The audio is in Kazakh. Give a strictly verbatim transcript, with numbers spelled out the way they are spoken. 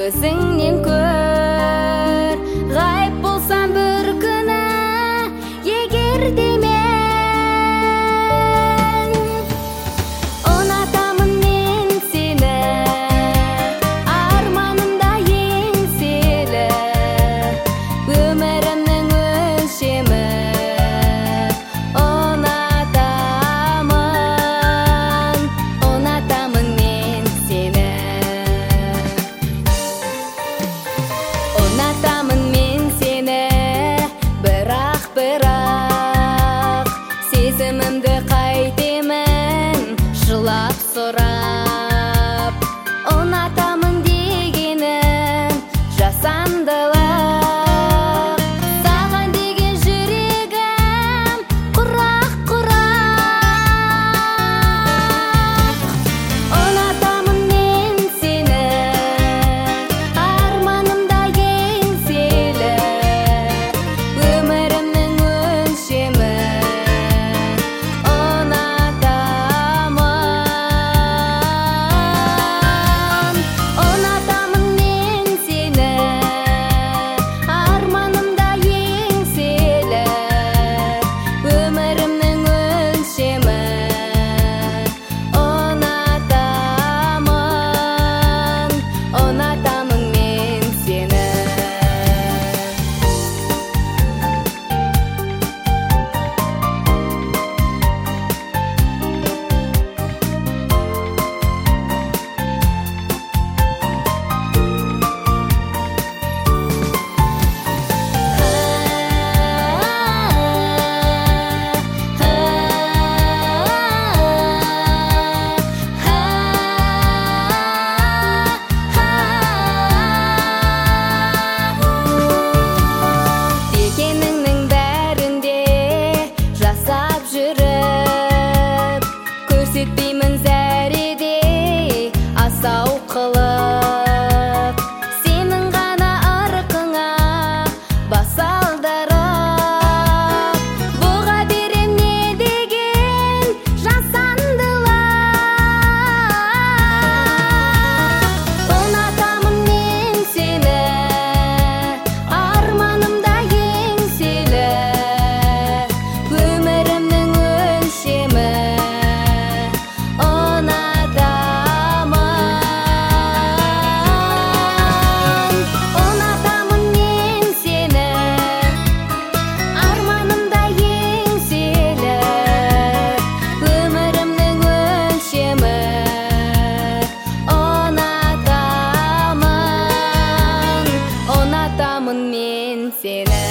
көзіңнен көр. Ғайып болсам бір күні, егер де мен ұнатамын мен сені, арманымда еңселі, өмірімнің өлшемі. Ұнатамын, ұнатамын мен сені. Ұнатамын мен сені, бірақ, бірақ сезімімді қайтемін жылап сұрап. Ұнатамын дегенім жасандылық, саған деген жүрегім құрақ-құрақ. Ұнатамын мен сені, арманымда еңселі, өмірімнің өлшемі. Ұнатамын, ұнатамын мен сені, арманымда еңселі, өмірімнің өлшемі. Ұнатамын, ұнатамын мен сені. Дегеніңнің бәрінде жасап жүріп, көрсетпеймін зәреде асау қылып. Сенің ғана ырқыңа бас алдырып, бұға берем не деген жасандылық. Ұнатамын мен сені, арманымда еңселі, өмірімнің өлшемі. Ұнатамын, ұнатамын мен сені, арманымда еңселі, өмірімнің өлшемі. Ұнатамын, ұнатамын мен сені.